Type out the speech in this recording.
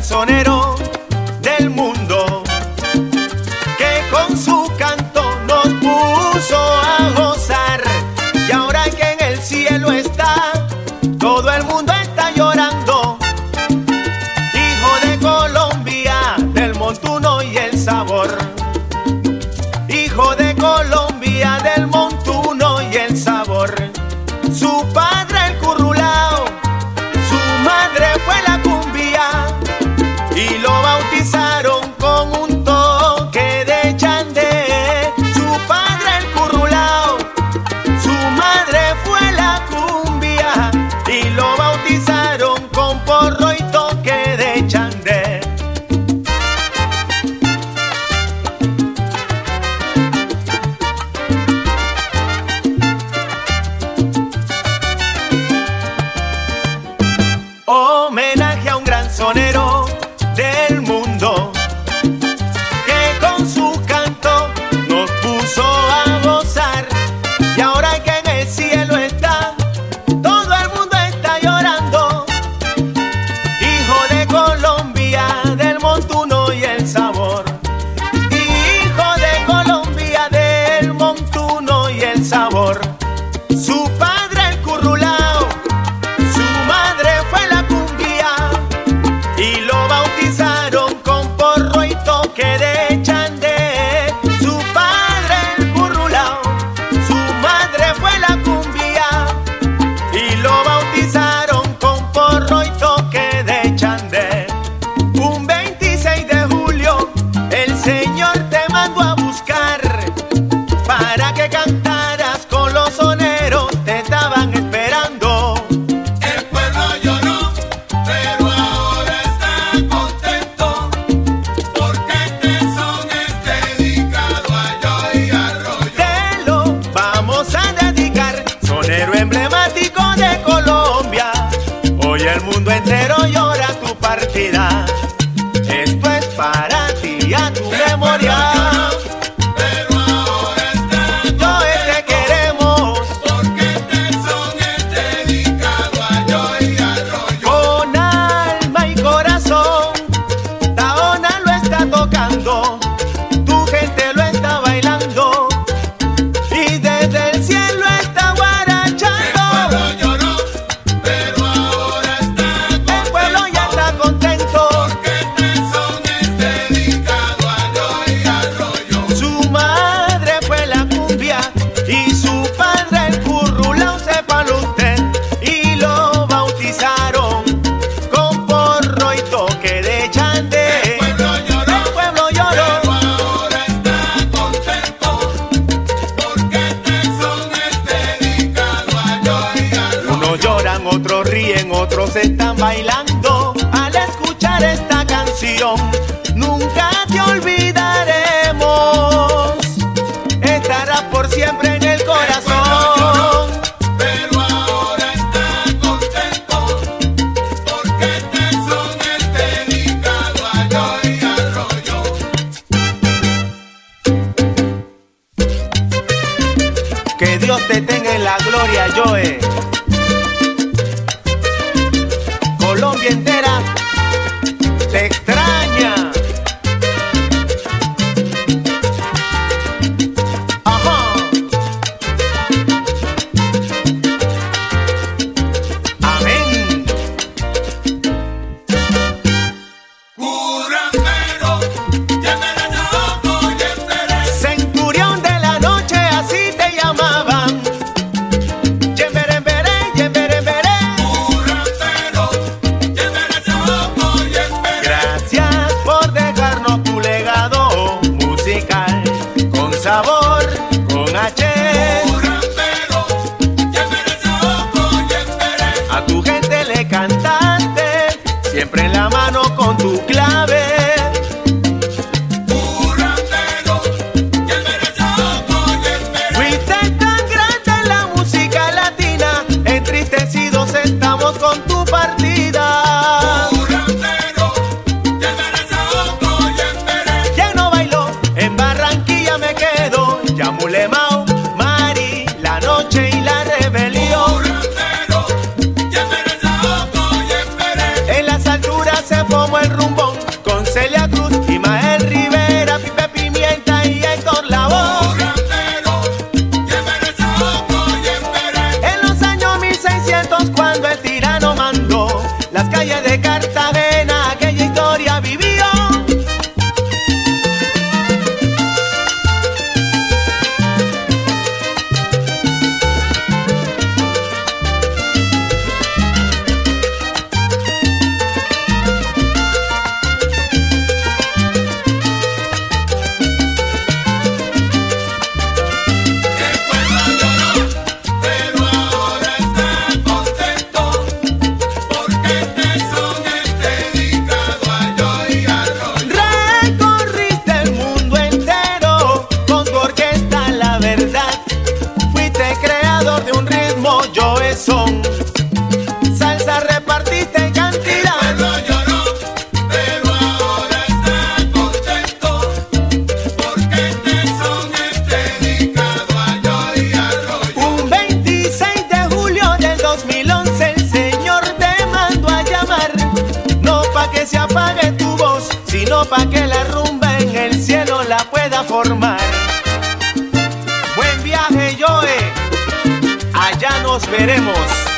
sonero del mundo, que con su canto nos puso a gozar. Y ahora que en el cielo está, todo el mundo está llorando. Hijo de Colombia, del montuno y el sabor. Hijo de Colombia, del montuno y el sabor. Su padre el currulao, su madre fue la cumbia, y lo bautizaron con un toque de chandé. Su padre el currulao, su madre fue la cumbia, y lo bautizaron con porro y toque de chandé. Homenaje a un gran sonero del mundo, que con su canto nos puso a gozar. Y ahora que en el cielo está, todo el mundo está llorando. Hijo de Colombia, del montuno y el sabor. Hijo de Colombia, del montuno y el sabor. Su padre el currulao, su madre fue la cumbia, y lo bautizaron con porro y toque de chandé. Su padre el currulao, su madre fue la cumbia, y lo bautizaron con porro y toque de chandé. Un 26 de julio el Señor te mandó a buscar para que cantaras con los soneros, te estaban esperando. El pueblo lloró, pero ahora está contento, porque este son es dedicado a Joey Arroyo. Te lo vamos a dedicar, sonero emblemático de Colombia. Hoy el mundo entero llora tu partida. Esto es para ti, a tu memoria. Pero ahora está Joey, te queremos porque este son es dedicado a Joey Arroyo. con alma y corazón. Taona lo está tocando, tu gente lo está bailando, y desde el cielo está El guarachando. pueblo lloró, pero ahora está El pueblo ya está contento. porque este son es dedicado a Joey Arroyo. Su madre fue la cumbia y su padre el currulao, sépalo usted, y lo bautizaron con porro y toque de chandé. El pueblo lloró, El pueblo lloró, pero ahora está contento, porque este son es dedicado a Joey Arroyo. unos lloran, otros ríen, otros están bailando al escuchar esta canción. Nunca te olvidaremos, estará por siempre en el corazón. Pero ahora está contento, porque este son es dedicado a Joey Arroyo. Que Dios te tenga en la gloria, Joe. Colombia entera te extraña. Ajá. Amén. Currambero, llévele yoco y espere. Centurión de la noche, así te llamaban. Yemberembere, yemberembere. Currambero, llévele yoco y espere. Gracias por dejarnos tu legado musical, con sabor, con H. Currambero, llévele yoco y espere. A tu gente le cantaste, siempre en la mano con tu clave. Currambero, llévele yoco y espere. Fuiste tan grande en la música latina, entristecidos estamos con tu partida. Currambero, llévele yoco y espere. Ya no bailó, en Barranquilla me quedo, Yamulemao, Mari, La Noche y La Rebelión. Currambero, llévele yoco y espere. En las alturas se formó el rumbo 2011 el Señor te mandó a llamar, no pa' que se apague tu voz, sino pa' que la rumba en el cielo la pueda formar. Buen viaje, Joe, allá nos veremos.